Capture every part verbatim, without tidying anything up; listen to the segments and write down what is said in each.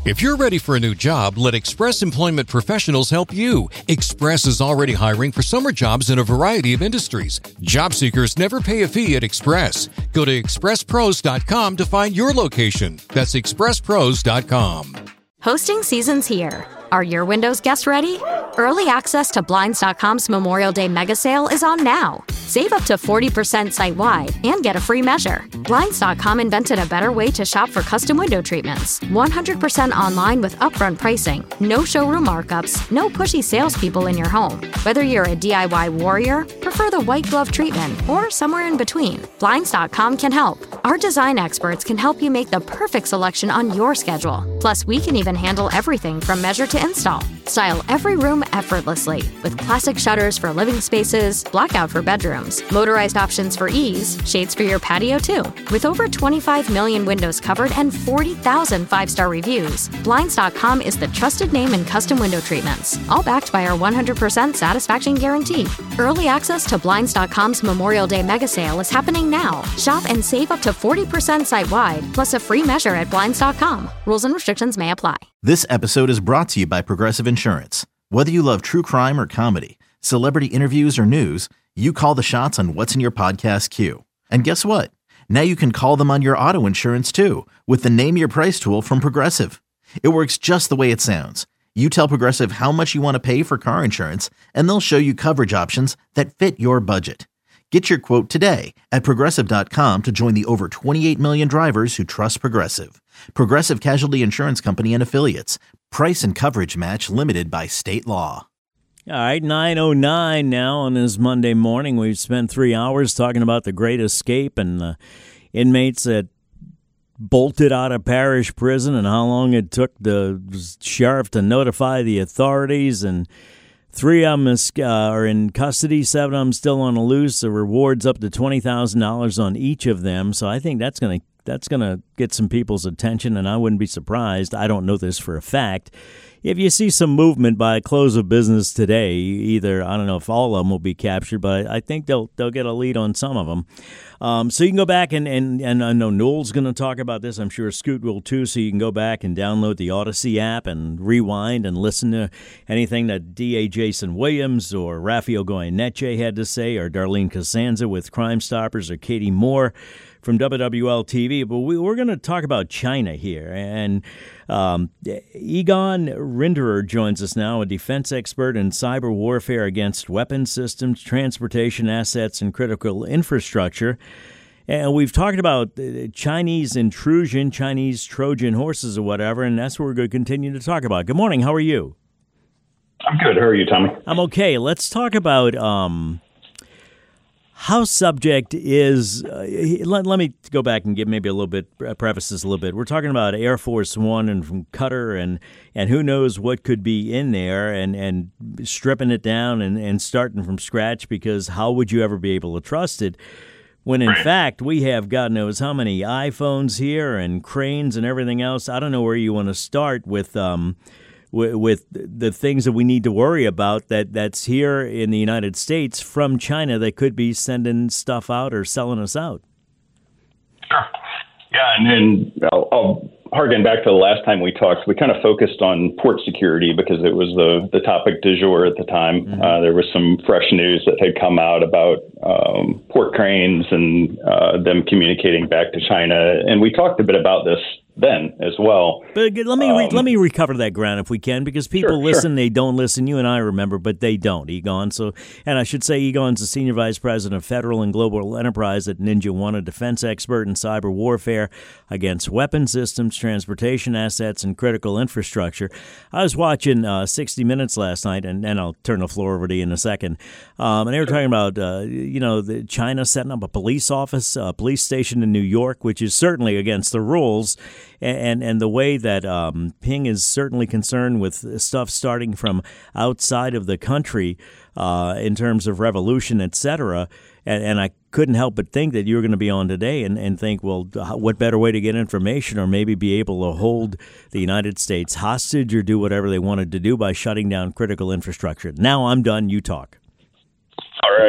If you're ready for a new job, let Express Employment Professionals help you. Express is already hiring for summer jobs in a variety of industries. Job seekers never pay a fee at Express. Go to express pros dot com to find your location. That's express pros dot com. Hosting season's here. Are your windows guest ready? Early access to Blinds dot com's Memorial Day mega sale is on now. Save up to forty percent site-wide and get a free measure. Blinds dot com invented a better way to shop for custom window treatments. one hundred percent online with upfront pricing. No showroom markups, no pushy salespeople in your home. Whether you're a D I Y warrior, prefer the white glove treatment, or somewhere in between, Blinds dot com can help. Our design experts can help you make the perfect selection on your schedule. Plus, we can even handle everything from measure to install. Style every room effortlessly with classic shutters for living spaces, blackout for bedrooms, motorized options for ease, shades for your patio too. With over twenty-five million windows covered and forty thousand five-star reviews, Blinds dot com is the trusted name in custom window treatments, all backed by our one hundred percent satisfaction guarantee. Early access to Blinds dot com's Memorial Day mega sale is happening now. Shop and save up to forty percent site-wide, plus a free measure at Blinds dot com. Rules and restrictions may apply. This episode is brought to you by Progressive Insurance. Whether you love true crime or comedy, celebrity interviews or news, you call the shots on what's in your podcast queue. And guess what? Now you can call them on your auto insurance too with the Name Your Price tool from Progressive. It works just the way it sounds. You tell Progressive how much you want to pay for car insurance, and they'll show you coverage options that fit your budget. Get your quote today at progressive dot com to join the over twenty-eight million drivers who trust Progressive. Progressive Casualty Insurance Company and Affiliates. Price and coverage match limited by state law. All right, nine oh nine now on this Monday morning. We've spent three hours talking about the Great Escape and the inmates that bolted out of parish prison and how long it took the sheriff to notify the authorities. And three of them is, uh, are in custody, seven of them still on the loose. The reward's up to twenty thousand dollars on each of them. So I think that's going to that's going to get some people's attention, and I wouldn't be surprised. I don't know this for a fact. If you see some movement by close of business today, either, I don't know if all of them will be captured, but I think they'll they'll get a lead on some of them. Um, so you can go back and, and, and I know Noel's going to talk about this. I'm sure Scoot will too. So you can go back and download the Odyssey app and rewind and listen to anything that D A Jason Williams or Rafael Goyeneche had to say, or Darlene Costanza with Crime Stoppers, or Katie Moore from W W L T V. But we, we're going to talk about China here. And um, Egon Rinderer joins us now, a defense expert in cyber warfare against weapons systems, transportation assets, and critical infrastructure. And we've talked about Chinese intrusion, Chinese Trojan horses or whatever, and that's what we're going to continue to talk about. Good morning. How are you? I'm good. How are you, Tommy? I'm okay. Let's talk about um, how subject is uh, let, let me go back and give maybe a little bit, uh, preface this a little bit. We're talking about Air Force One and from Qatar, and and who knows what could be in there, and, and stripping it down and, and starting from scratch, because how would you ever be able to trust it when in right. fact we have God knows how many iPhones here and cranes and everything else. I don't know where you want to start with um with the things that we need to worry about that, that's here in the United States from China that could be sending stuff out or selling us out. Sure. Yeah, and then I'll, I'll harken back to the last time we talked. We kind of focused on port security because it was the, the topic du jour at the time. Mm-hmm. Uh, there was some fresh news that had come out about um, port cranes and uh, them communicating back to China. And we talked a bit about this then as well. But let me re- um, let me recover that ground if we can, because people sure, listen, sure. they don't listen. You and I remember, but they don't, Egon. So, and I should say Egon's the Senior Vice President of Federal and Global Enterprise at Ninja One, a defense expert in cyber warfare against weapon systems, transportation assets, and critical infrastructure. I was watching uh, sixty minutes last night, and, and I'll turn the floor over to you in a second. Um, and they were talking about, uh, you know, the China setting up a police office, a police station in New York, which is certainly against the rules. And and the way that um, Ping is certainly concerned with stuff starting from outside of the country uh, in terms of revolution, et cetera. And, and I couldn't help but think that you were going to be on today and, and think, well, what better way to get information, or maybe be able to hold the United States hostage or do whatever they wanted to do by shutting down critical infrastructure. Now I'm done. You talk. All right.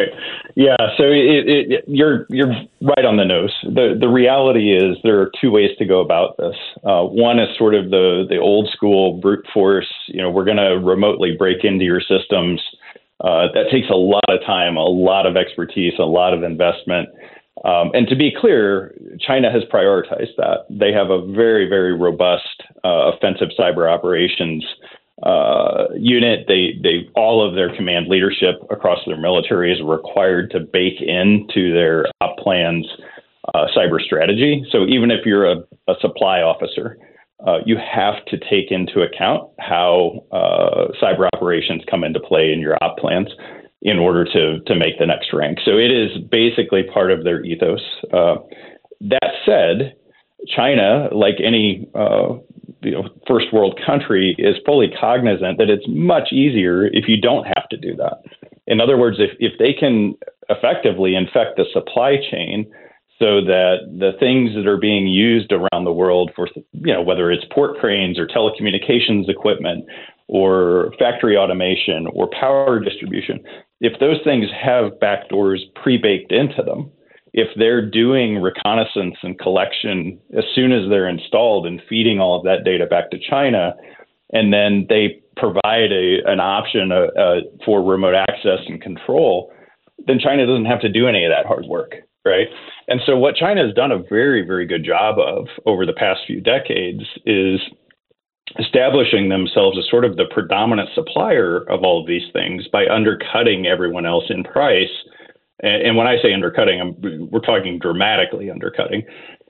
Yeah, so it, it, it, you're you're right on the nose. The the reality is there are two ways to go about this. Uh, one is sort of the the old school brute force. You know, we're going to remotely break into your systems. Uh, that takes a lot of time, a lot of expertise, a lot of investment. Um, and to be clear, China has prioritized that. They have a very, very robust uh, offensive cyber operations uh, unit. They, they, all of their command leadership across their military is required to bake into their op plans uh, cyber strategy. So even if you're a, a supply officer, uh, you have to take into account how uh, cyber operations come into play in your op plans in order to to make the next rank. So it is basically part of their ethos. Uh, that said, China, like any uh, you know, first world country, is fully cognizant that it's much easier if you don't have to do that. In other words, if, if they can effectively infect the supply chain so that the things that are being used around the world for, you know, whether it's port cranes or telecommunications equipment or factory automation or power distribution, if those things have backdoors pre-baked into them, if they're doing reconnaissance and collection as soon as they're installed and feeding all of that data back to China, and then they provide a, an option uh, uh, for remote access and control, then China doesn't have to do any of that hard work, right? And so what China has done a very, very good job of over the past few decades is establishing themselves as sort of the predominant supplier of all of these things by undercutting everyone else in price. And, and when I say undercutting, I'm, we're talking dramatically undercutting,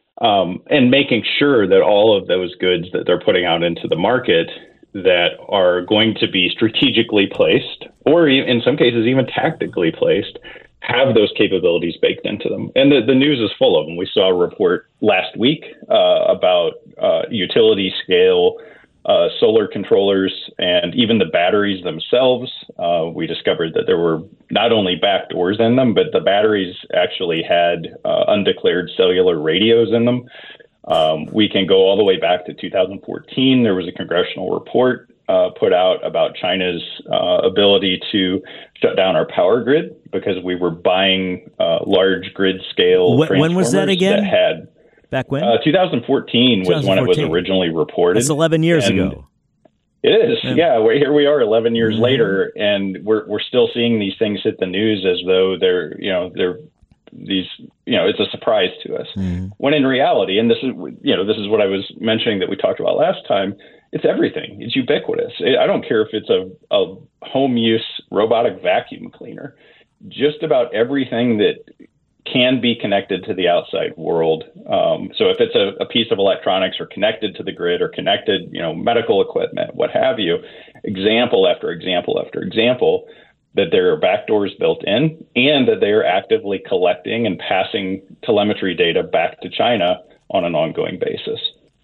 um, and making sure that all of those goods that they're putting out into the market that are going to be strategically placed, or in some cases even tactically placed, have those capabilities baked into them. And the, the news is full of them. We saw a report last week uh, about uh, utility scale Uh, solar controllers and even the batteries themselves. Uh, we discovered that there were not only backdoors in them, but the batteries actually had uh, undeclared cellular radios in them. Um, we can go all the way back to two thousand fourteen. There was a congressional report uh, put out about China's uh, ability to shut down our power grid because we were buying uh, large grid scale when, transformers when was that again? that had Back when? Uh, twenty fourteen was when it was originally reported. That's eleven years and ago. It is. Yeah, yeah we're, here we are eleven years mm-hmm. later, and we're we're still seeing these things hit the news as though they're, you know, they're these, you know, it's a surprise to us. Mm-hmm. When in reality, and this is, you know, this is what I was mentioning that we talked about last time, it's everything. It's ubiquitous. I don't care if it's a, a home use robotic vacuum cleaner. Just about everything that can be connected to the outside world. Um, so if it's a, a piece of electronics or connected to the grid or connected, you know, medical equipment, what have you, example after example after example, that there are backdoors built in and that they are actively collecting and passing telemetry data back to China on an ongoing basis.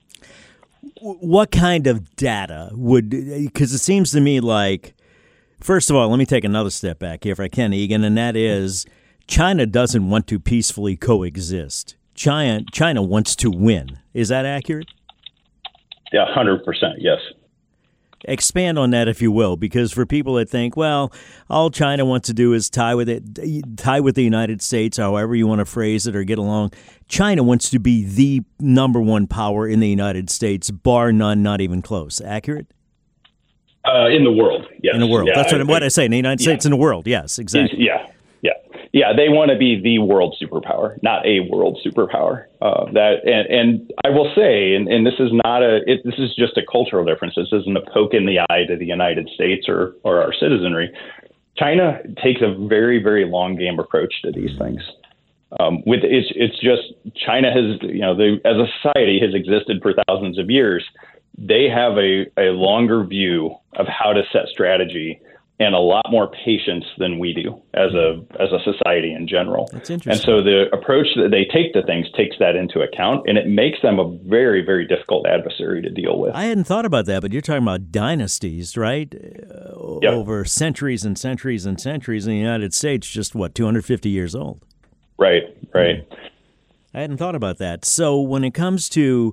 What kind of data would, because it seems to me like, first of all, let me take another step back here if I can, Egan, and that is, China doesn't want to peacefully coexist. China China wants to win. Is that accurate? Yeah, one hundred percent, yes. Expand on that, if you will, because for people that think, well, all China wants to do is tie with it, tie with the United States, however you want to phrase it or get along, China wants to be the number one power in the United States, bar none, not even close. Accurate? Uh, in the world, yes. In the world. Yeah, That's what I, what I say, in the United yeah. States, in the world, yes, exactly. Yeah. Yeah, they want to be the world superpower, not a world superpower. Uh, that and, and I will say, and, and this is not a, it, this is just a cultural difference. This isn't a poke in the eye to the United States or or our citizenry. China takes a very, very long game approach to these things. Um, with it's it's just China has, you know, they, as a society has existed for thousands of years. They have a, a longer view of how to set strategy and a lot more patience than we do as a as a society in general. That's interesting. And so the approach that they take to things takes that into account, and it makes them a very, very difficult adversary to deal with. I hadn't thought about that, but you're talking about dynasties, right? Uh, yep. Over centuries and centuries and centuries in the United States, just what, two hundred fifty years old? Right, right. I hadn't thought about that. So when it comes to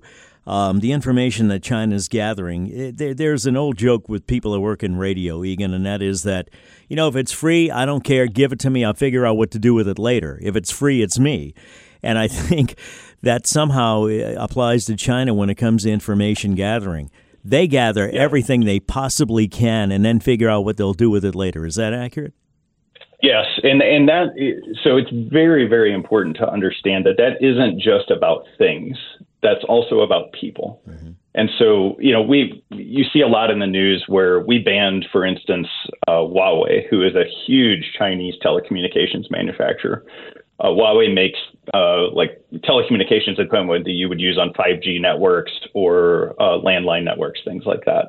um, the information that China's gathering. It, there, there's an old joke with people that work in radio, Egan, and that is that, you know, if it's free, I don't care. Give it to me. I'll figure out what to do with it later. If it's free, it's me. And I think that somehow applies to China when it comes to information gathering. They gather yeah. everything they possibly can and then figure out what they'll do with it later. Is that accurate? Yes, and and that so it's very, very important to understand that that isn't just about things. That's also about people. Mm-hmm. And so, you know, we you see a lot in the news where we banned, for instance, uh, Huawei, who is a huge Chinese telecommunications manufacturer. Uh, Huawei makes uh, like telecommunications equipment that you would use on five G networks or uh, landline networks, things like that.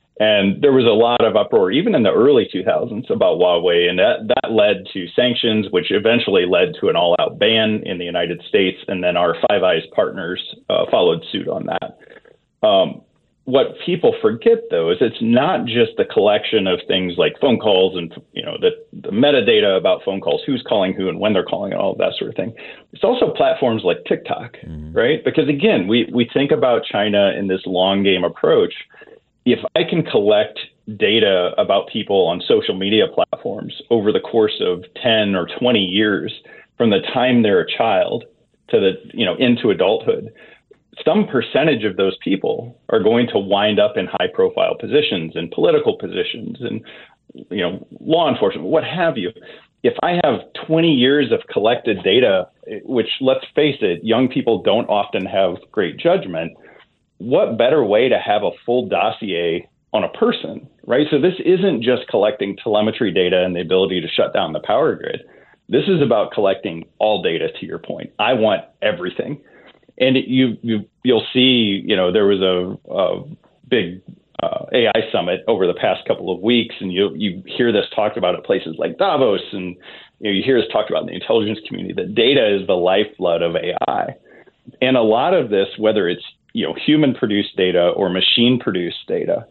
And there was a lot of uproar, even in the early two thousands, about Huawei, and that, that led to sanctions, which eventually led to an all-out ban in the United States, and then our Five Eyes partners uh, followed suit on that. Um, what people forget, though, is it's not just the collection of things like phone calls and, you know, the, the metadata about phone calls, who's calling who and when they're calling and all of that sort of thing. It's also platforms like TikTok, mm-hmm. right? Because, again, we, we think about China in this long game approach. If I can collect data about people on social media platforms over the course of ten or twenty years, from the time they're a child to the, you know, into adulthood, some percentage of those people are going to wind up in high profile positions and political positions and, you know, law enforcement, what have you. If I have twenty years of collected data, which, let's face it, young people don't often have great judgment, what better way to have a full dossier on a person, right? So this isn't just collecting telemetry data and the ability to shut down the power grid. This is about collecting all data, to your point. I want everything. And it, you, you, you'll see, you know, there was a, a big uh, A I summit over the past couple of weeks, and you you hear this talked about at places like Davos, and you know, you hear this talked about in the intelligence community, that data is the lifeblood of A I. And a lot of this, whether it's, you know, human-produced data or machine-produced data,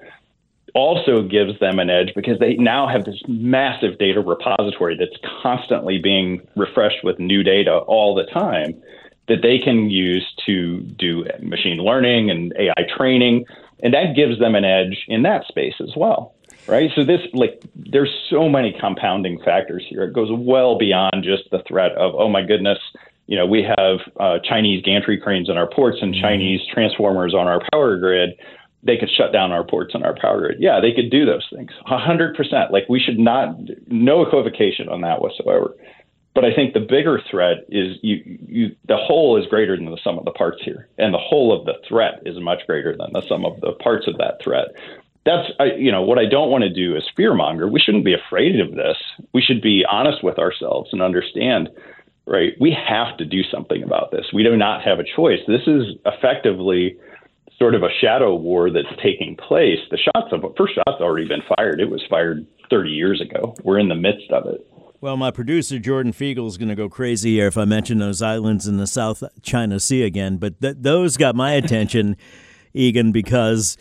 also gives them an edge because they now have this massive data repository that's constantly being refreshed with new data all the time that they can use to do machine learning and A I training. And that gives them an edge in that space as well, right? So this, like, there's so many compounding factors here. It goes well beyond just the threat of, oh my goodness, you know, we have uh, Chinese gantry cranes in our ports and Chinese transformers on our power grid. They could shut down our ports and our power grid. Yeah, they could do those things. A hundred percent. Like, we should not, no equivocation on that whatsoever. But I think the bigger threat is you, you, the whole is greater than the sum of the parts here. And the whole of the threat is much greater than the sum of the parts of that threat. That's, I, you know, what I don't want to do is fearmonger. We shouldn't be afraid of this. We should be honest with ourselves and understand, right, we have to do something about this. We do not have a choice. This is effectively sort of a shadow war that's taking place. The shots of first shot's already been fired. It was fired thirty years ago. We're in the midst of it. Well, my producer, Jordan Fiegel, is going to go crazy here if I mention those islands in the South China Sea again. But th- those got my attention, Egan, because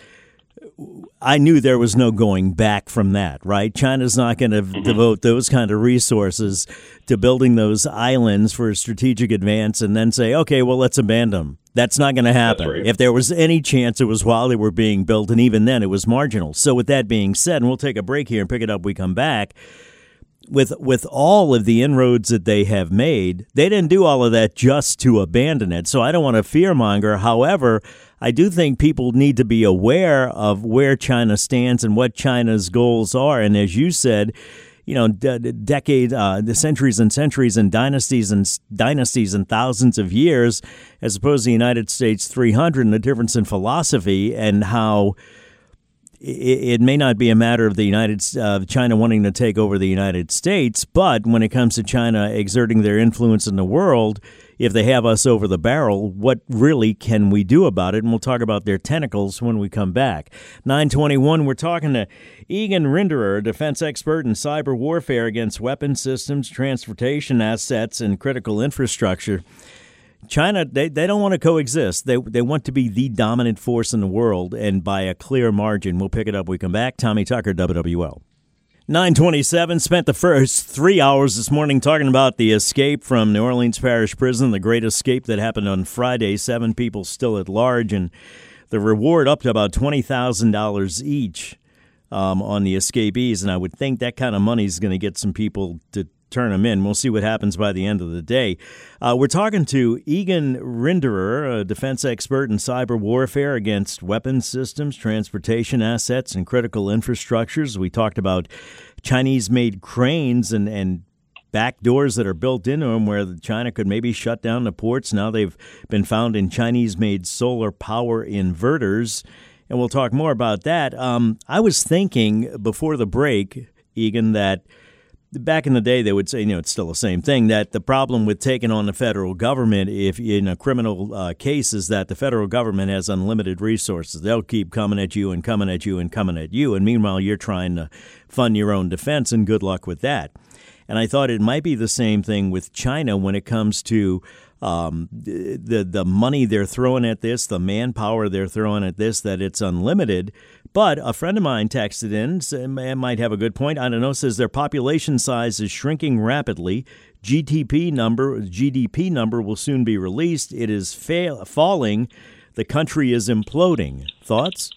I knew there was no going back from that, right? China's not going to mm-hmm. devote those kind of resources to building those islands for a strategic advance and then say, okay, well, let's abandon them. That's not going to happen. Right. If there was any chance, it was while they were being built, and even then it was marginal. So with that being said, and we'll take a break here and pick it up when we come back, with with all of the inroads that they have made, they didn't do all of that just to abandon it. So I don't want to fearmonger. However, I do think people need to be aware of where China stands and what China's goals are. And as you said, you know, d- decade, uh, the centuries and centuries and dynasties and dynasties and thousands of years, as opposed to the United States three hundred, and the difference in philosophy and how it may not be a matter of the United uh, China wanting to take over the United States, but when it comes to China exerting their influence in the world, if they have us over the barrel, what really can we do about it? And we'll talk about their tentacles when we come back. nine twenty-one, we're talking to Egan Rinderer, a defense expert in cyber warfare against weapon systems, transportation assets, and critical infrastructure. China, they, they don't want to coexist. They they want to be the dominant force in the world, and by a clear margin. We'll pick it up when we come back. Tommy Tucker, W W L. nine twenty-seven, spent the first three hours this morning talking about the escape from New Orleans Parish Prison, the great escape that happened on Friday. Seven people still at large, and the reward up to about twenty thousand dollars each um, on the escapees. And I would think that kind of money is going to get some people to turn them in. We'll see what happens by the end of the day. Uh, we're talking to Egan Rinderer, a defense expert in cyber warfare against weapons systems, transportation assets, and critical infrastructures. We talked about Chinese-made cranes and, and back doors that are built into them where China could maybe shut down the ports. Now they've been found in Chinese-made solar power inverters, and we'll talk more about that. Um, I was thinking before the break, Egan, that back in the day, they would say, you know, it's still the same thing, that the problem with taking on the federal government if in a criminal uh, case is that the federal government has unlimited resources. They'll keep coming at you and coming at you and coming at you. And meanwhile, you're trying to fund your own defense, and good luck with that. And I thought it might be the same thing with China when it comes to um, the the money they're throwing at this, the manpower they're throwing at this, that it's unlimited. But a friend of mine texted in, and might have a good point, I don't know, says their population size is shrinking rapidly. G D P number, G D P number will soon be released. It is fail, falling. The country is imploding. Thoughts?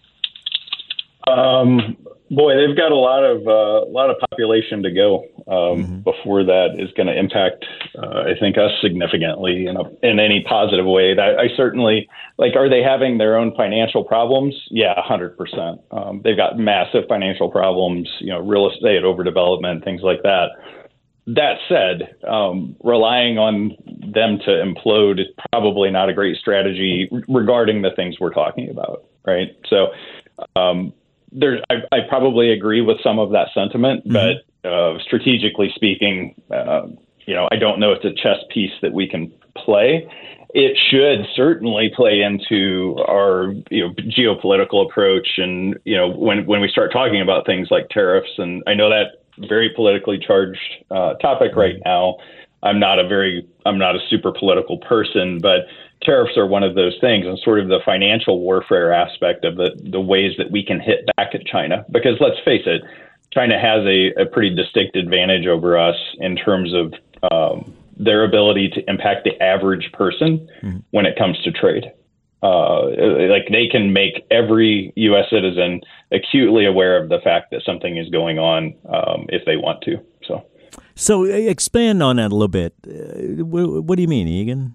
Um, boy, they've got a lot of uh, a lot of population to go um, mm-hmm. before that is going to impact, uh, I think, us significantly in a, in any positive way. That I certainly like. Are they having their own financial problems? Yeah, one hundred percent. Um, they've got massive financial problems. You know, real estate overdevelopment, things like that. That said, um, relying on them to implode is probably not a great strategy regarding the things we're talking about, right? So. Um, There, I, I probably agree with some of that sentiment, mm-hmm. but uh, strategically speaking, uh, you know, I don't know if it's a chess piece that we can play. It should certainly play into our, you know, geopolitical approach, and you know, when when we start talking about things like tariffs, and I know that very politically charged uh, topic right now. I'm not a very, I'm not a super political person, but tariffs are one of those things, and sort of the financial warfare aspect of the, the ways that we can hit back at China. Because let's face it, China has a, a pretty distinct advantage over us in terms of um, their ability to impact the average person mm-hmm. when it comes to trade. Uh, like they can make every U S citizen acutely aware of the fact that something is going on um, if they want to. So, so expand on that a little bit. Uh, what, what do you mean, Egan?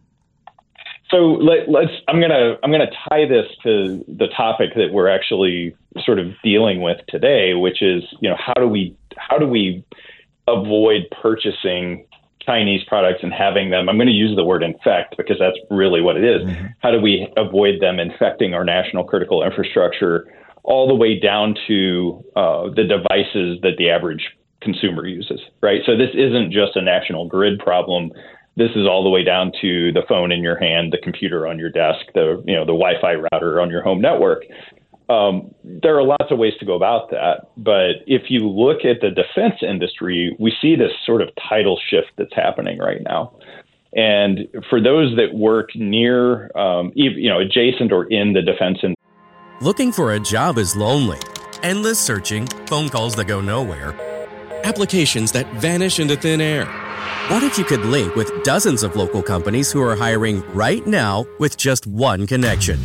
So let, let's. I'm gonna. I'm gonna tie this to the topic that we're actually sort of dealing with today, which is, you know, how do we how do we avoid purchasing Chinese products and having them? I'm going to use the word infect because that's really what it is. Mm-hmm. How do we avoid them infecting our national critical infrastructure all the way down to uh, the devices that the average consumer uses? Right. So this isn't just a national grid problem. This is all the way down to the phone in your hand, the computer on your desk, the you know the Wi-Fi router on your home network. Um, there are lots of ways to go about that. But if you look at the defense industry, we see this sort of tidal shift that's happening right now. And for those that work near, um, you know, adjacent or in the defense industry. Looking for a job is lonely. Endless searching, phone calls that go nowhere, applications that vanish into thin air. What if you could link with dozens of local companies who are hiring right now with just one connection?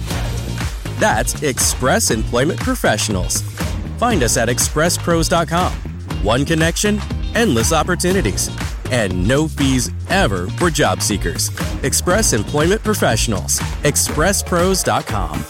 That's Express Employment Professionals. Find us at express pros dot com. One connection, endless opportunities, and no fees ever for job seekers. Express Employment Professionals. express pros dot com.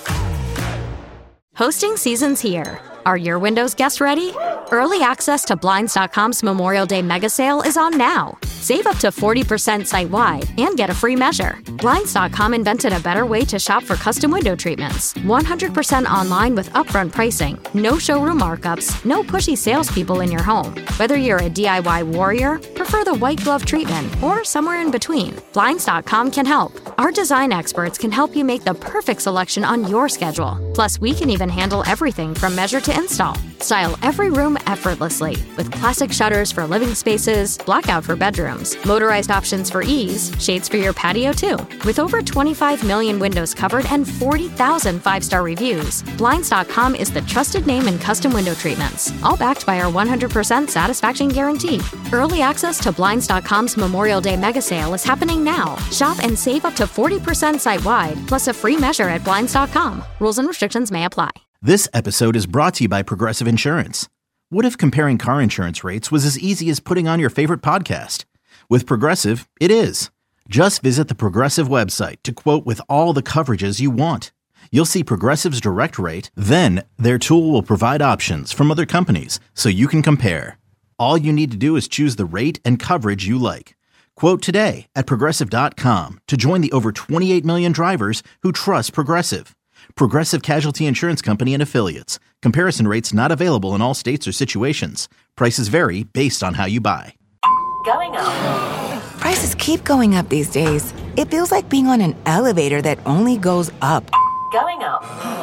Hosting season's here. Are your windows guests ready? Early access to Blinds dot com's Memorial Day mega sale is on now. Save up to forty percent site-wide and get a free measure. Blinds dot com invented a better way to shop for custom window treatments. one hundred percent online with upfront pricing, no showroom markups, no pushy salespeople in your home. Whether you're a D I Y warrior, prefer the white glove treatment, or somewhere in between, Blinds dot com can help. Our design experts can help you make the perfect selection on your schedule. Plus, we can even handle everything from measure to install. Style every room effortlessly with classic shutters for living spaces, blackout for bedrooms, motorized options for ease, shades for your patio too. With over twenty-five million windows covered and forty thousand five-star reviews, Blinds dot com is the trusted name in custom window treatments, all backed by our one hundred percent satisfaction guarantee. Early access to Blinds dot com's Memorial Day mega sale is happening now. Shop and save up to forty percent site-wide, plus a free measure at Blinds dot com. Rules and restrictions may apply. This episode is brought to you by Progressive Insurance. What if comparing car insurance rates was as easy as putting on your favorite podcast? With Progressive, it is. Just visit the Progressive website to quote with all the coverages you want. You'll see Progressive's direct rate, then their tool will provide options from other companies so you can compare. All you need to do is choose the rate and coverage you like. Quote today at Progressive dot com to join the over twenty-eight million drivers who trust Progressive. Progressive Casualty Insurance Company and Affiliates. Comparison rates not available in all states or situations. Prices vary based on how you buy. Going up. Prices keep going up these days. It feels like being on an elevator that only goes up. Going up.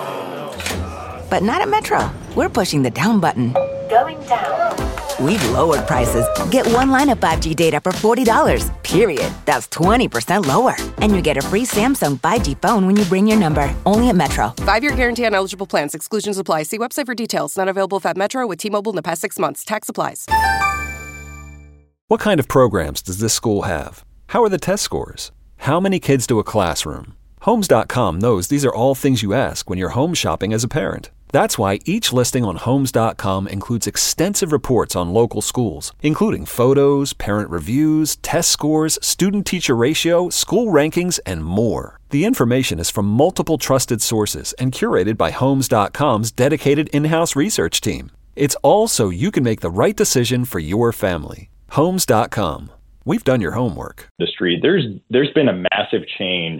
But not at Metro. We're pushing the down button. Going down. We've lowered prices. Get one line of five G data for forty dollars, period. That's twenty percent lower. And you get a free Samsung five G phone when you bring your number. Only at Metro. Five-year guarantee on eligible plans. Exclusions apply. See website for details. Not available if at Metro with T-Mobile in the past six months. Tax applies. What kind of programs does this school have? How are the test scores? How many kids do a classroom? Homes dot com knows these are all things you ask when you're home shopping as a parent. That's why each listing on Homes dot com includes extensive reports on local schools, including photos, parent reviews, test scores, student-teacher ratio, school rankings, and more. The information is from multiple trusted sources and curated by Homes dot com's dedicated in-house research team. It's all so you can make the right decision for your family. Homes dot com. We've done your homework. Industry, there's there's been a massive change.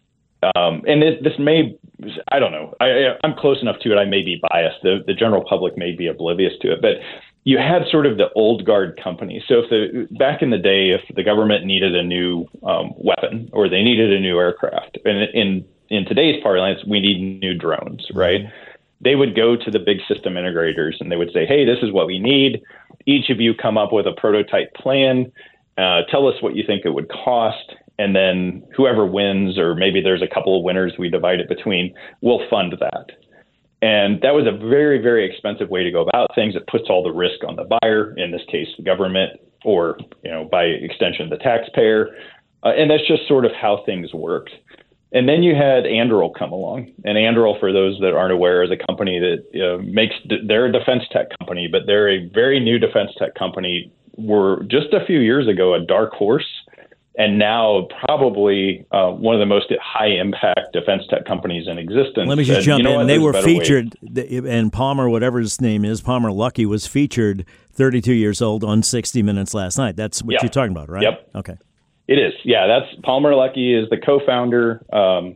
Um, and this, this may, I don't know, I, I'm close enough to it. I may be biased. The, the general public may be oblivious to it, but you had sort of the old guard companies. So if the, back in the day, if the government needed a new um, weapon or they needed a new aircraft, and in, in today's parlance, we need new drones, right? They would go to the big system integrators and they would say, hey, this is what we need. Each of you come up with a prototype plan. Uh, tell us what you think it would cost. And then whoever wins, or maybe there's a couple of winners we divide it between, will fund that. And that was a very, very expensive way to go about things. It puts all the risk on the buyer, in this case, the government, or, you know, by extension, the taxpayer. Uh, and that's just sort of how things worked. And then you had Anduril come along. And Anduril, for those that aren't aware, is a company that uh, makes, they're a defense tech company, but they're a very new defense tech company. Were just a few years ago a dark horse. And now probably uh, one of the most high-impact defense tech companies in existence. Let me just and, jump you know in. What? They There's were featured, way. and Palmer, whatever his name is, Palmer Luckey, was featured thirty-two years old on sixty minutes last night. That's what yeah. you're talking about, right? Yep. Okay. It is. Yeah, that's Palmer Luckey is the co-founder. Um,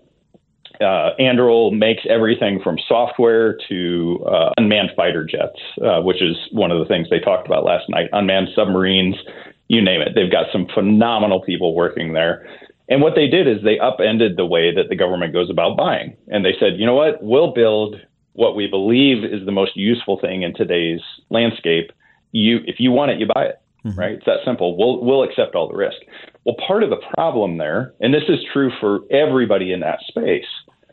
uh, Anduril makes everything from software to uh, unmanned fighter jets, uh, which is one of the things they talked about last night, unmanned submarines. You name it. They've got some phenomenal people working there. And what they did is they upended the way that the government goes about buying. And they said, you know what, we'll build what we believe is the most useful thing in today's landscape. You, if you want it, you buy it, mm-hmm. right? It's that simple. We'll, we'll accept all the risk. Well, part of the problem there, and this is true for everybody in that space,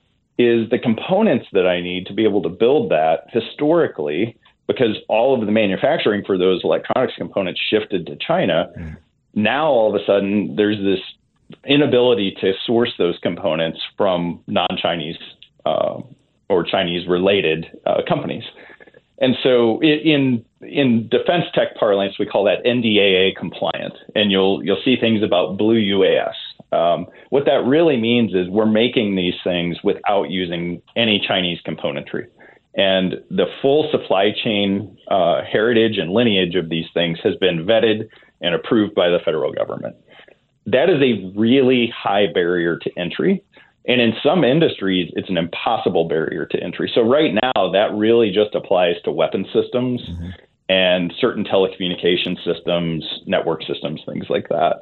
is the components that I need to be able to build that historically, because all of the manufacturing for those electronics components shifted to China. Mm. Now, all of a sudden, there's this inability to source those components from non-Chinese uh, or Chinese-related uh, companies. And so in in defense tech parlance, we call that N D A A compliant, and you'll you'll see things about Blue U A S. Um, what that really means is we're making these things without using any Chinese componentry. And the full supply chain uh, heritage and lineage of these things has been vetted and approved by the federal government. That is a really high barrier to entry. And in some industries, it's an impossible barrier to entry. So right now, that really just applies to weapon systems mm-hmm. and certain telecommunication systems, network systems, things like that.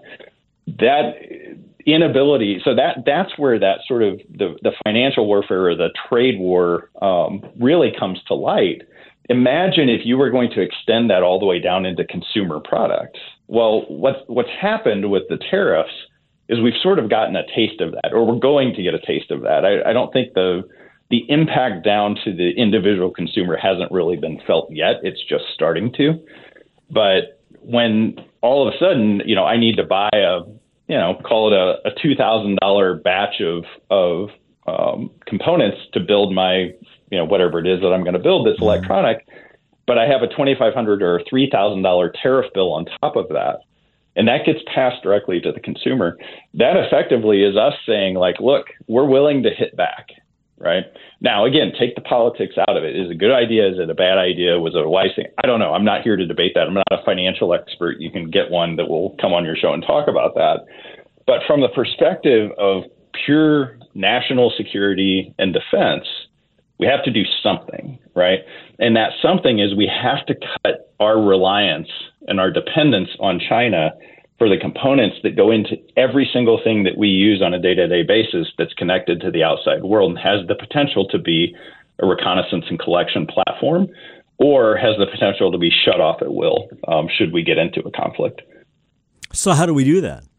That inability, so that that's where that sort of the, the financial warfare or the trade war um, really comes to light. imagine if you were going to extend that all the way down into consumer products. Well, what's, what's happened with the tariffs is we've sort of gotten a taste of that, or we're going to get a taste of that. I, I don't think the the impact down to the individual consumer hasn't really been felt yet. It's just starting to. But when all of a sudden, you know, I need to buy a, you know, call it a, a two thousand dollars batch of, of um, components to build my, you know, whatever it is that I'm going to build that's electronic, but I have a twenty-five hundred dollars or three thousand dollars tariff bill on top of that, and that gets passed directly to the consumer. That effectively is us saying, like, look, we're willing to hit back. Right now, again, take the politics out of it. Is it a good idea? Is it a bad idea? Was it a wise thing? I don't know. I'm not here to debate that. I'm not a financial expert. You can get one that will come on your show and talk about that. But from the perspective of pure national security and defense, we have to do something, right? And that something is we have to cut our reliance and our dependence on China for the components that go into every single thing that we use on a day-to-day basis that's connected to the outside world and has the potential to be a reconnaissance and collection platform, or has the potential to be shut off at will um, should we get into a conflict. So how do we do that?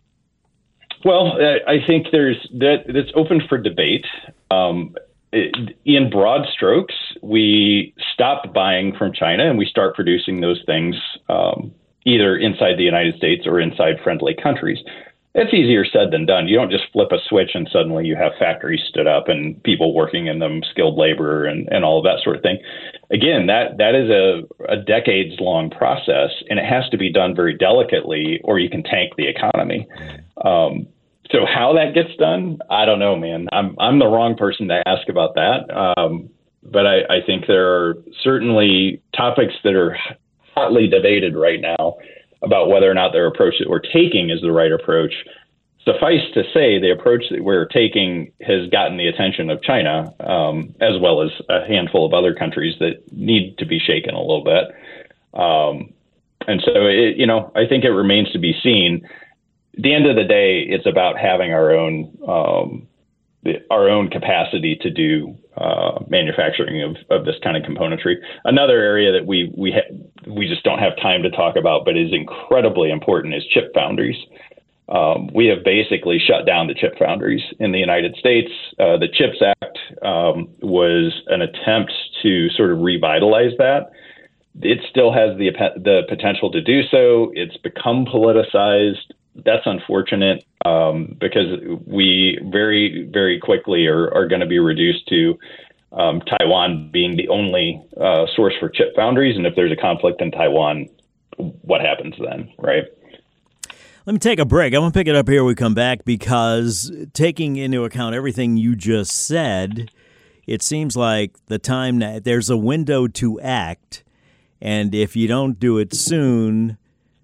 Well, I think there's that it's open for debate. Um, it, in broad strokes, we stop buying from China and we start producing those things um, either inside the United States or inside friendly countries. It's easier said than done. You don't just flip a switch and suddenly you have factories stood up and people working in them, skilled labor and, and all of that sort of thing. Again, that that is a, a decades long process, and it has to be done very delicately or you can tank the economy. Um, so how that gets done, I don't know, man. I'm I'm the wrong person to ask about that. Um, but I, I think there are certainly topics that are hotly debated right now about whether or not their approach that we're taking is the right approach. Suffice to say, the approach that we're taking has gotten the attention of China, um, as well as a handful of other countries that need to be shaken a little bit. Um, and so, it, you know, I think it remains to be seen. At the end of the day, it's about having our own um, our own capacity to do uh, manufacturing of, of this kind of componentry. Another area that we we ha- we just don't have time to talk about, but is incredibly important, is chip foundries. Um, we have basically shut down the chip foundries in the United States. Uh, the CHIPS Act um, was an attempt to sort of revitalize that. It still has the the potential to do so. It's become politicized. That's unfortunate um, because we very, very quickly are, are going to be reduced to um, Taiwan being the only uh, source for chip foundries. And if there's a conflict in Taiwan, what happens then, right? Let me take a break. I'm going to pick it up here when we come back, because taking into account everything you just said, it seems like the time that there's a window to act. And if you don't do it soon,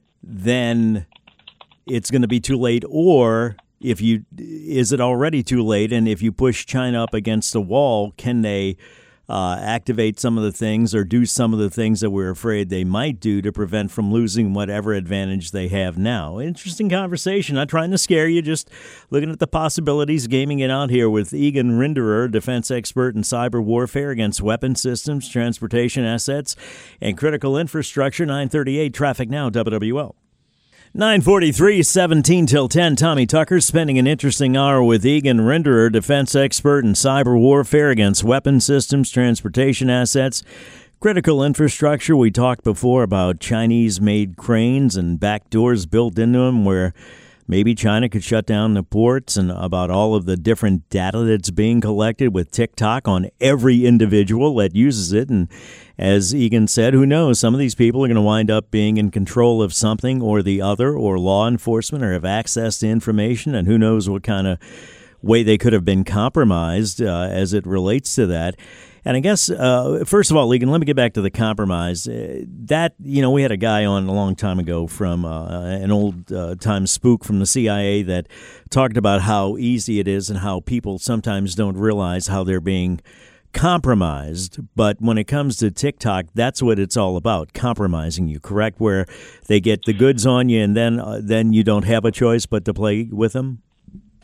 then it's going to be too late. Or if you is it already too late? And if you push China up against the wall, can they uh, activate some of the things or do some of the things that we're afraid they might do to prevent from losing whatever advantage they have now? Interesting conversation. Not trying to scare you, just looking at the possibilities, gaming it out here with Egan Rinderer, defense expert in cyber warfare against weapon systems, transportation assets, and critical infrastructure. nine thirty-eight Traffic Now, W W L. nine forty-three, seventeen till ten. Tommy Tucker spending an interesting hour with Egan Rinderer, defense expert in cyber warfare against weapon systems, transportation assets, critical infrastructure. We talked before about Chinese-made cranes and back doors built into them where maybe China could shut down the ports, and about all of the different data that's being collected with TikTok on every individual that uses it. And as Egan said, who knows? Some of these people are going to wind up being in control of something or the other, or law enforcement, or have access to information, and who knows what kind of way they could have been compromised uh, as it relates to that. And I guess, uh, first of all, Egan, let me get back to the compromise. Uh, that, you know, we had a guy on a long time ago from uh, an old-time uh, spook from the C I A that talked about how easy it is and how people sometimes don't realize how they're being compromised. But when it comes to TikTok, that's what it's all about, compromising you, correct? Where they get the goods on you, and then uh, then you don't have a choice but to play with them?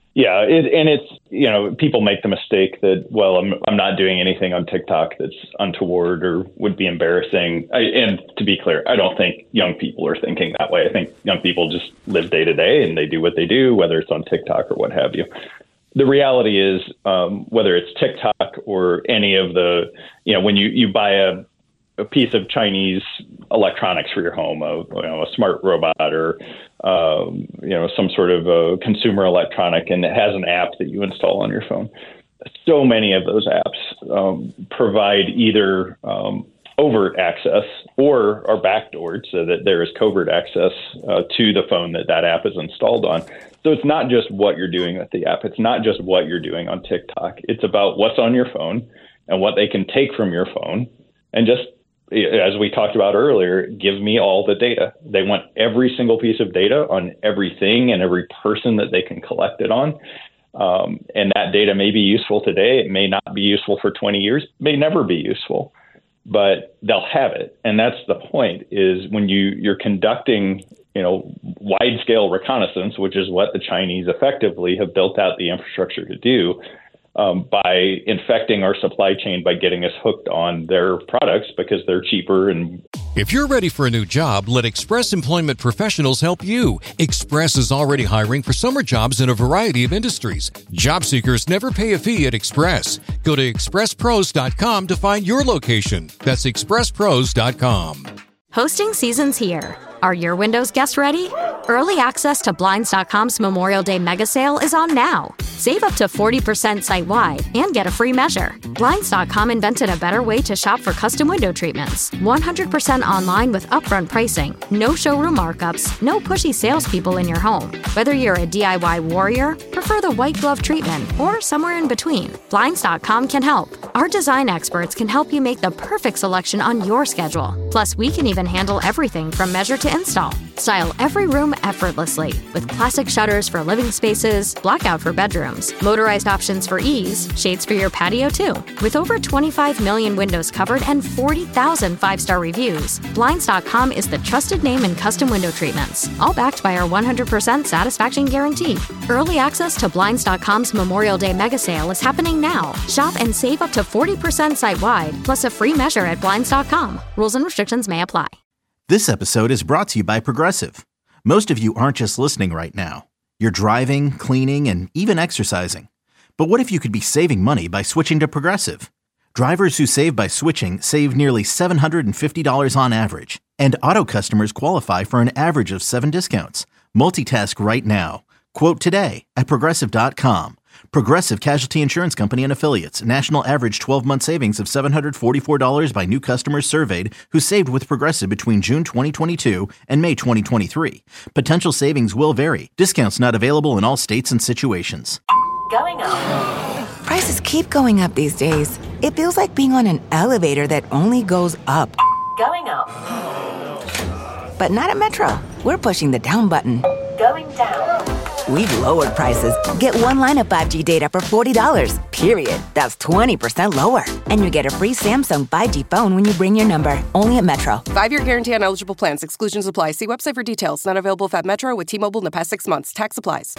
Yeah, it, and it's, you know, people make the mistake that, well, I'm I'm not doing anything on TikTok that's untoward or would be embarrassing. I, and to be clear, I don't think young people are thinking that way. I think young people just live day to day and they do what they do, whether it's on TikTok or what have you. The reality is, um, whether it's TikTok or any of the, you know, when you, you buy a, a piece of Chinese electronics for your home, a, you know, a smart robot or Um, you know, some sort of a consumer electronic, and it has an app that you install on your phone. So many of those apps um, provide either um, overt access or are backdoored so that there is covert access uh, to the phone that that app is installed on. So it's not just what you're doing with the app. It's not just what you're doing on TikTok. It's about what's on your phone and what they can take from your phone and just, as we talked about earlier, give me all the data. They want every single piece of data on everything and every person that they can collect it on. Um, and that data may be useful today. It may not be useful for twenty years, may never be useful, but they'll have it. And that's the point, is when you, you're conducting, you know, wide scale reconnaissance, which is what the Chinese effectively have built out the infrastructure to do, Um, by infecting our supply chain, by getting us hooked on their products because they're cheaper. And if you're ready for a new job, let Express Employment Professionals help you. Express is already hiring for summer jobs in a variety of industries. Job seekers never pay a fee at Express. Go to express pros dot com to find your location. That's express pros dot com. Hosting season's here. Are your windows guest ready? Early access to Blinds dot com's Memorial Day mega sale is on now. Save up to forty percent site-wide and get a free measure. Blinds dot com invented a better way to shop for custom window treatments. one hundred percent online with upfront pricing, no showroom markups, no pushy salespeople in your home. Whether you're a D I Y warrior, prefer the white glove treatment, or somewhere in between, Blinds dot com can help. Our design experts can help you make the perfect selection on your schedule. Plus, we can even handle everything from measure to install. Style every room effortlessly with classic shutters for living spaces, blackout for bedrooms, motorized options for ease, shades for your patio too. With over twenty-five million windows covered and forty thousand five-star reviews, Blinds dot com is the trusted name in custom window treatments, all backed by our one hundred percent satisfaction guarantee. Early access to Blinds dot com's Memorial Day mega sale is happening now. Shop and save up to forty percent site-wide, plus a free measure at Blinds dot com. Rules and restrictions may apply. This episode is brought to you by Progressive. Most of you aren't just listening right now. You're driving, cleaning, and even exercising. But what if you could be saving money by switching to Progressive? Drivers who save by switching save nearly seven hundred fifty dollars on average. And auto customers qualify for an average of seven discounts. Multitask right now. Quote today at progressive dot com. Progressive Casualty Insurance Company and Affiliates. National average twelve-month savings of seven hundred forty-four dollars by new customers surveyed who saved with Progressive between June twenty twenty-two and May twenty twenty-three. Potential savings will vary. Discounts not available in all states and situations. Going up. Prices keep going up these days. It feels like being on an elevator that only goes up. Going up. But not at Metro. We're pushing the down button. Going down. We've lowered prices. Get one line of five G data for forty dollars, period. That's twenty percent lower. And you get a free Samsung five G phone when you bring your number. Only at Metro. Five-year guarantee on eligible plans. Exclusions apply. See website for details. Not available at Metro with T-Mobile in the past six months. Tax applies.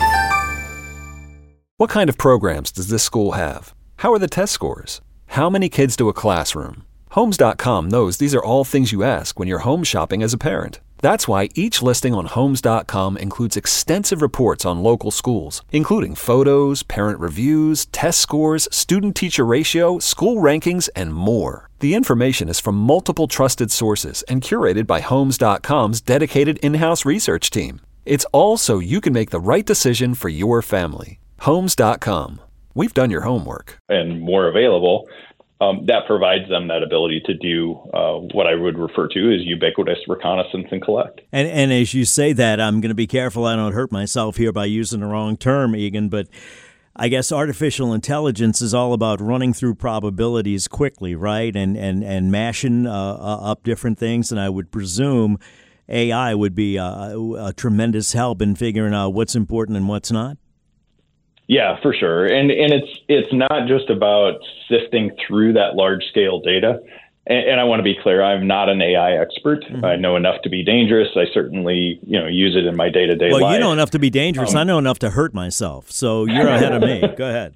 What kind of programs does this school have? How are the test scores? How many kids do a classroom? Homes dot com knows these are all things you ask when you're home shopping as a parent. That's why each listing on Homes dot com includes extensive reports on local schools, including photos, parent reviews, test scores, student-teacher ratio, school rankings, and more. The information is from multiple trusted sources and curated by Homes dot com's dedicated in-house research team. It's all so you can make the right decision for your family. Homes dot com. We've done your homework. And more available. Um, that provides them that ability to do uh, what I would refer to as ubiquitous reconnaissance and collect. And, and as you say that, I'm going to be careful I don't hurt myself here by using the wrong term, Egan, but I guess artificial intelligence is all about running through probabilities quickly, right, and and, and mashing uh, up different things, and I would presume A I would be a, a tremendous help in figuring out what's important and what's not. Yeah, for sure. And and it's it's not just about sifting through that large scale data. And, and I want to be clear, I'm not an A I expert. Mm-hmm. I know enough to be dangerous. I certainly, you know, use it in my day-to-day well, life. Well, you know enough to be dangerous. Um, I know enough to hurt myself. So you're ahead of me. Go ahead.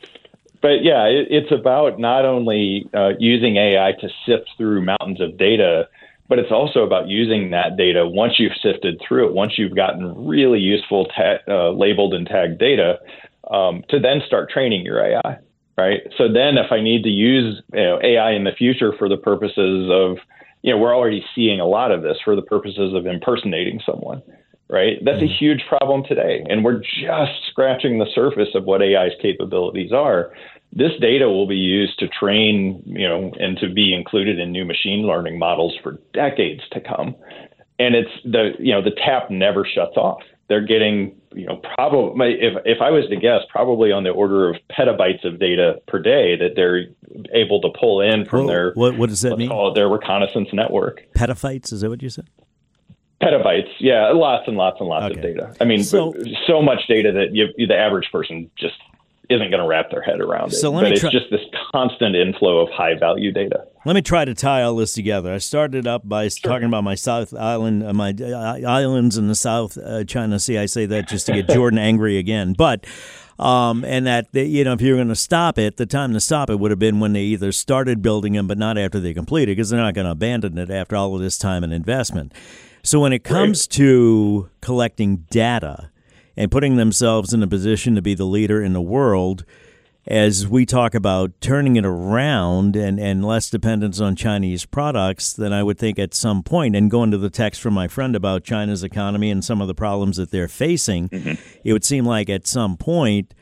But yeah, it, it's about not only uh, using A I to sift through mountains of data, but it's also about using that data once you've sifted through it, once you've gotten really useful ta- uh, labeled and tagged data, um, to then start training your A I, right? So then if I need to use you know, A I in the future for the purposes of, you know, we're already seeing a lot of this for the purposes of impersonating someone, right? That's a huge problem today. And we're just scratching the surface of what A I's capabilities are. This data will be used to train, you know, and to be included in new machine learning models for decades to come. And it's the, you know, the tap never shuts off. They're getting, you know, probably, if if I was to guess, probably on the order of petabytes of data per day that they're able to pull in from oh, their, what, what does that let's mean? call it their reconnaissance network. Petabytes, is that what you said? Petabytes, yeah, lots and lots and lots okay. of data. I mean, so, so much data that you, the average person just isn't going to wrap their head around it. So let but me it's try- just this constant inflow of high value data. Let me try to tie all this together. I started up by sure. talking about my South Island, uh, my uh, islands in the South uh, China Sea. I say that just to get Jordan angry again. But um, and that you know, if you were going to stop it, the time to stop it would have been when they either started building them, but not after they completed, because they're not going to abandon it after all of this time and investment. So when it comes right. to collecting data and putting themselves in a position to be the leader in the world, as we talk about turning it around and, and less dependence on Chinese products, then I would think at some point, and going to the text from my friend about China's economy and some of the problems that they're facing, mm-hmm. it would seem like at some point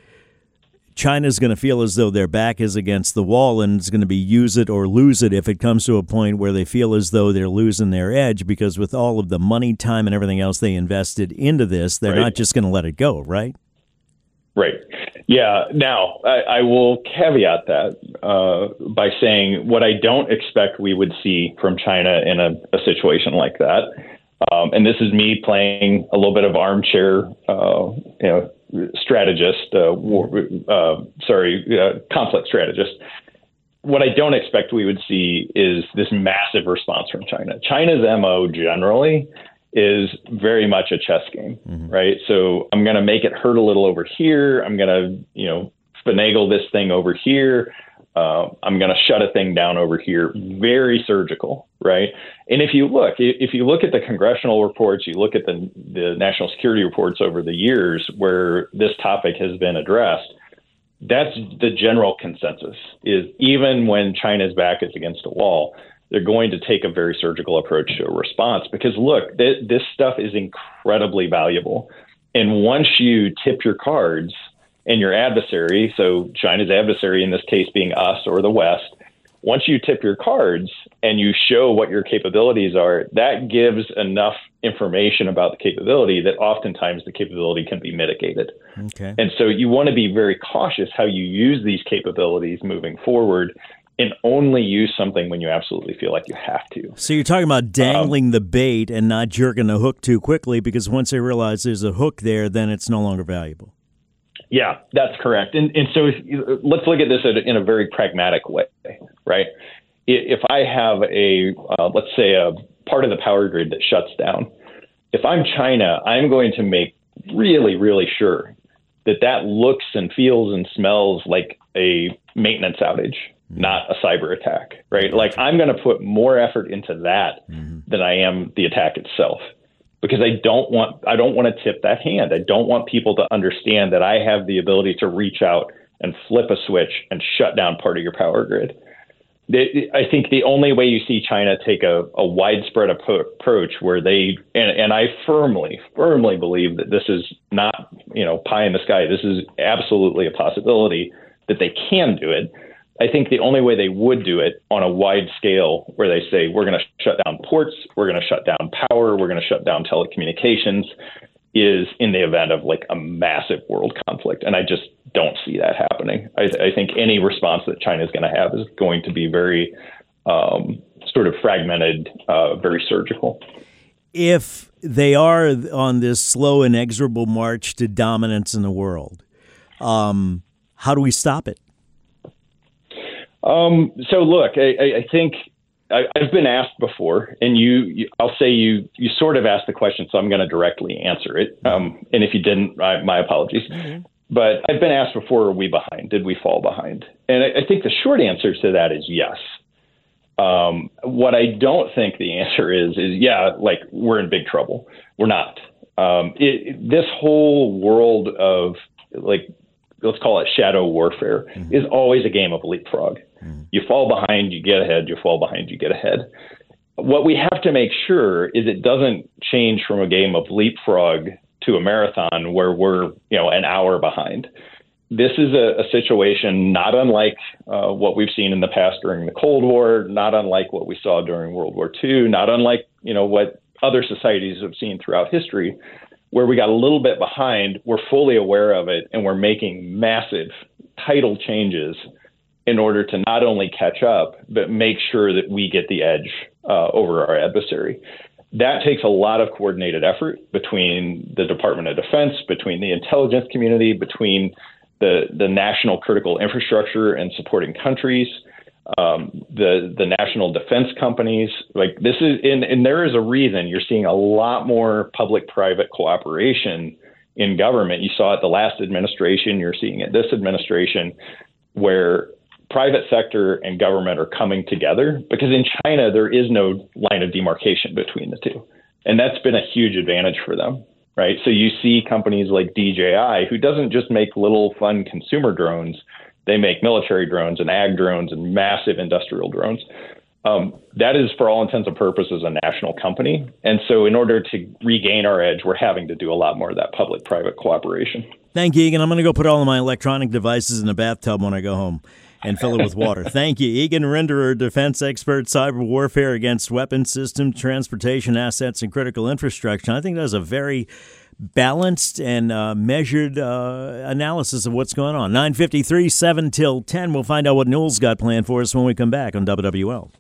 China's going to feel as though their back is against the wall and it's going to be use it or lose it if it comes to a point where they feel as though they're losing their edge, because with all of the money, time, and everything else they invested into this, they're right. not just going to let it go, right? Right. Yeah. Now, I, I will caveat that uh, by saying what I don't expect we would see from China in a, a situation like that. Um, and this is me playing a little bit of armchair, uh, you know, strategist, uh, war, uh, sorry, uh, conflict strategist. What I don't expect we would see is this massive response from China. China's M O generally is very much a chess game, mm-hmm. right? So I'm going to make it hurt a little over here. I'm going to, you know, finagle this thing over here. Uh, I'm going to shut a thing down over here. Very surgical, right? And if you look, if you look at the congressional reports, you look at the, the national security reports over the years where this topic has been addressed, that's the general consensus, is even when China's back is against a wall, they're going to take a very surgical approach to a response. Because look, th- this stuff is incredibly valuable. And once you tip your cards, and your adversary, so China's adversary in this case being us or the West, once you tip your cards and you show what your capabilities are, that gives enough information about the capability that oftentimes the capability can be mitigated. Okay. And so you want to be very cautious how you use these capabilities moving forward, and only use something when you absolutely feel like you have to. So you're talking about dangling um, the bait and not jerking the hook too quickly, because once they realize there's a hook there, then it's no longer valuable. Yeah, that's correct. And and so if you, let's look at this in a very pragmatic way, right? If I have a, uh, let's say, a part of the power grid that shuts down, if I'm China, I'm going to make really, really sure that that looks and feels and smells like a maintenance outage, mm-hmm. not a cyber attack, right? Like I'm going to put more effort into that mm-hmm. than I am the attack itself. Because I don't want I don't want to tip that hand. I don't want people to understand that I have the ability to reach out and flip a switch and shut down part of your power grid. I think the only way you see China take a, a widespread approach where they, and, and I firmly, firmly believe that this is not, you know, pie in the sky. This is absolutely a possibility that they can do it. I think the only way they would do it on a wide scale where they say, we're going to shut down ports, we're going to shut down power, we're going to shut down telecommunications, is in the event of like a massive world conflict. And I just don't see that happening. I, I think any response that China is going to have is going to be very um, sort of fragmented, uh, very surgical. If they are on this slow, inexorable march to dominance in the world, um, how do we stop it? Um, so look, I, I think I, I've been asked before, and you, you, I'll say you, you sort of asked the question, so I'm going to directly answer it. Um, and if you didn't, I, my apologies. Mm-hmm. But I've been asked before, are we behind? Did we fall behind? And I, I think the short answer to that is yes. Um, what I don't think the answer is, is yeah, like we're in big trouble. We're not. Um, it, this whole world of like, let's call it shadow warfare, mm-hmm. is always a game of leapfrog. Mm-hmm. You fall behind, you get ahead, you fall behind, you get ahead. What we have to make sure is it doesn't change from a game of leapfrog to a marathon where we're, you know, an hour behind. This is a, a situation not unlike uh, what we've seen in the past during the Cold War, not unlike what we saw during World War Two, not unlike, you know, what other societies have seen throughout history, where we got a little bit behind, we're fully aware of it, and we're making massive tidal changes in order to not only catch up, but make sure that we get the edge uh, over our adversary. That takes a lot of coordinated effort between the Department of Defense, between the intelligence community, between the, the national critical infrastructure and supporting countries, um, the the national defense companies. Like this is, and, and there is a reason you're seeing a lot more public-private cooperation in government. You saw it the last administration, you're seeing it this administration, where private sector and government are coming together, because in China, there is no line of demarcation between the two. And that's been a huge advantage for them, right? So you see companies like D J I, who doesn't just make little fun consumer drones, they make military drones and ag drones and massive industrial drones. Um, that is, for all intents and purposes, a national company. And so in order to regain our edge, we're having to do a lot more of that public-private cooperation. Thank you, Egan. I'm going to go put all of my electronic devices in a bathtub when I go home and fill it with water. Thank you. Egan Rinderer, defense expert, cyber warfare against weapons systems, transportation assets, and critical infrastructure. I think that was a very balanced and uh, measured uh, analysis of what's going on. nine fifty-three, seven till ten. We'll find out what Newell's got planned for us when we come back on W W L.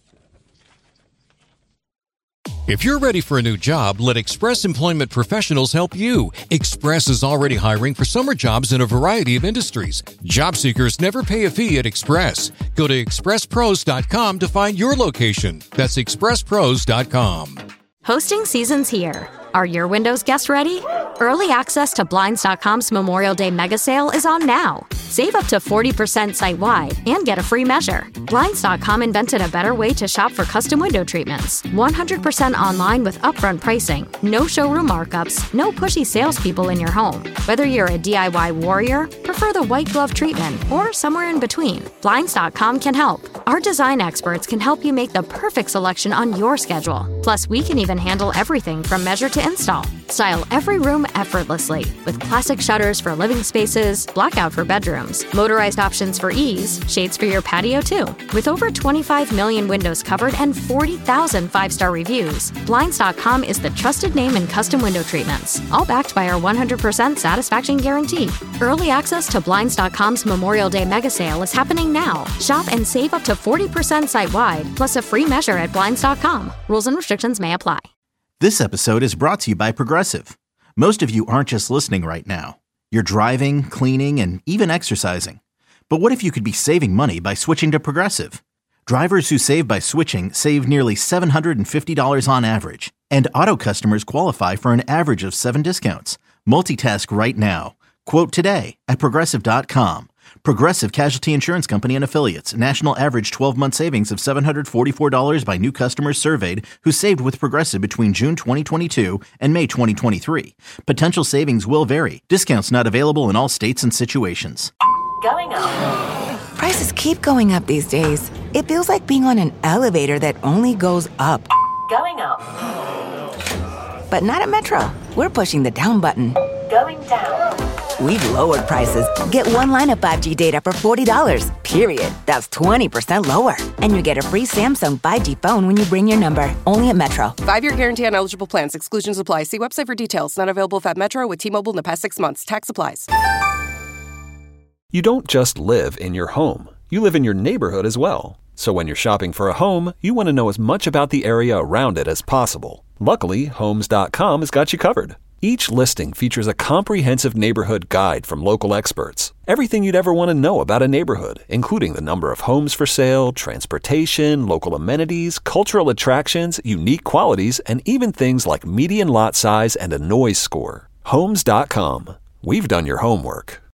If you're ready for a new job, let Express Employment Professionals help you. Express is already hiring for summer jobs in a variety of industries. Job seekers never pay a fee at Express. Go to express pros dot com to find your location. That's express pros dot com. Hosting season's here. Are your windows guest ready? Early access to Blinds dot com's Memorial Day mega sale is on now. Save up to forty percent site-wide and get a free measure. Blinds dot com invented a better way to shop for custom window treatments. one hundred percent online with upfront pricing, no showroom markups, no pushy salespeople in your home. Whether you're a D I Y warrior, prefer the white glove treatment, or somewhere in between, Blinds dot com can help. Our design experts can help you make the perfect selection on your schedule. Plus, we can even handle everything from measure to install. Style every room effortlessly with classic shutters for living spaces, blackout for bedrooms, motorized options for ease, shades for your patio too. With over twenty-five million windows covered and forty thousand five-star reviews, Blinds dot com is the trusted name in custom window treatments, all backed by our one hundred percent satisfaction guarantee. Early access to Blinds dot com's Memorial Day mega sale is happening now. Shop and save up to forty percent site-wide, plus a free measure at Blinds dot com. Rules and restrictions may apply. This episode is brought to you by Progressive. Most of you aren't just listening right now. You're driving, cleaning, and even exercising. But what if you could be saving money by switching to Progressive? Drivers who save by switching save nearly seven hundred fifty dollars on average. And auto customers qualify for an average of seven discounts. Multitask right now. Quote today at Progressive dot com. Progressive Casualty Insurance Company and Affiliates. National average twelve-month savings of seven hundred forty-four dollars by new customers surveyed who saved with Progressive between June twenty twenty-two and May twenty twenty-three. Potential savings will vary. Discounts not available in all states and situations. Going up. Prices keep going up these days. It feels like being on an elevator that only goes up. Going up. But not at Metro. We're pushing the down button. Going down. We've lowered prices. Get one line of five G data for forty dollars, period. That's twenty percent lower. And you get a free Samsung five G phone when you bring your number. Only at Metro. Five-year guarantee on eligible plans. Exclusions apply. See website for details. Not available if at Metro with T-Mobile in the past six months. Tax applies. You don't just live in your home. You live in your neighborhood as well. So when you're shopping for a home, you want to know as much about the area around it as possible. Luckily, Homes dot com has got you covered. Each listing features a comprehensive neighborhood guide from local experts. Everything you'd ever want to know about a neighborhood, including the number of homes for sale, transportation, local amenities, cultural attractions, unique qualities, and even things like median lot size and a noise score. Homes dot com. We've done your homework.